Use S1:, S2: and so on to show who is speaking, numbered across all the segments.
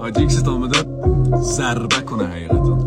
S1: آجیکست آمده ضربه کنه حقیقتا.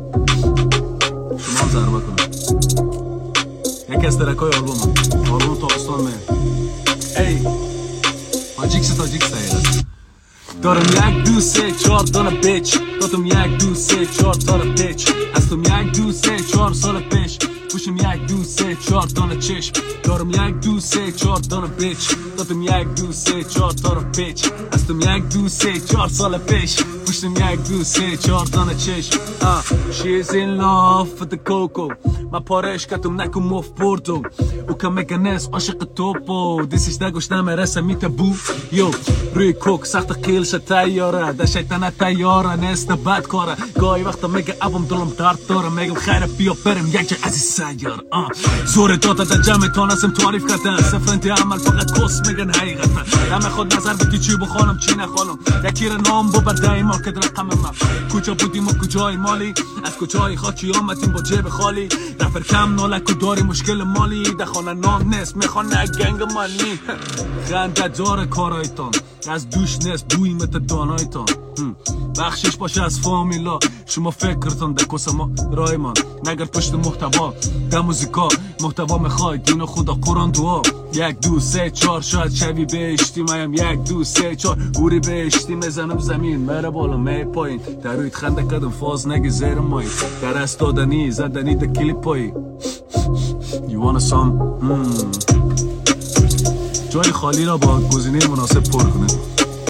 S1: شما ضربه کنه. یکی از ترکای آلبوم تابستان می. ای آجیکست حقیقت. دارم یک دو سه چهار دانه بیچ، دادم یک دو سه چهار دانه بیچ، هستم یک دو سه چهار سال پیش، پوشم یک دو سه چهار دانه چشم. دارم یک دو سه چهار دانه بیچ، دادم یک دو سه چهار دانه بیچ، هستم یک دو سه چهار سال پیش، پوشم یک دو سه چهار دانه چشم. She's in love with the coco، من پارش کتم نکو مف بردم، او که مگنس عاشق توپو، دیسیش نگوش نمرسه میتبو. یو روی کوک سخت قیلش تیاره، ده شیطنه تیاره نیست بد کاره. گاهی وقتا میگه ابم دلم درد داره، میگم خیره بیا برم یک جای عزیز سیار. زور داده در جمع تانستم تعریف کردن، سفرنتی عمل فقط کس میگن حقیقتا. دم خود نظر بیتی چی بخوانم چی نخوانم، یکی را نام ببر دایما که رقم من. کجا بودیم و کجای مالی، از کجای خاکی آمدیم با جیب خالی. رفر کم نالک و داری مشکل مالی، در خانه نام نیست میخوانه گنگ مالی. خنده داره کارایتان، از دوش نیست بوی مت دانایتان. بخشش باشه از فامیلا، شما فکرتان در کس ما رای من نگر پشت محتوا. در موزیکا محتوا میخوای دین و خدا قرآن دعا. یک دو سه چهار شاید شوی بهشتی، مایم یک دو سه چهار گوری بهشتی. میزنم زمین میره بالا می پایین، در رویت خنده کردم فاز نگی زیر مایی. در است دادنی زدنی در کلیپایی. You want some؟ جای خالی را با گزینه مناسب پر کنه.